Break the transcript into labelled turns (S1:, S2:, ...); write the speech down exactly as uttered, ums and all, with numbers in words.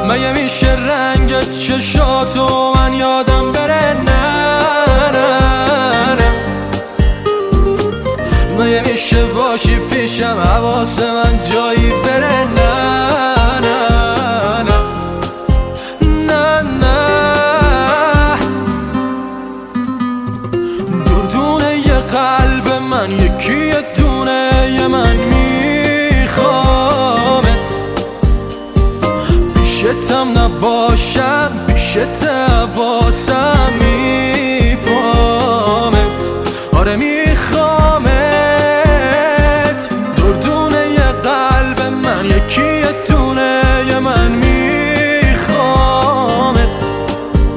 S1: مگه میشه رنگ چشاتو من یادم بره؟ نه نه نه. مگه میشه باشی پیشم حواس من جایی بره؟ نه نه نه نه نه. دردونه یه قلب من یکی یه دونه یه من میخوامت، پیشتم نباشم پیشتم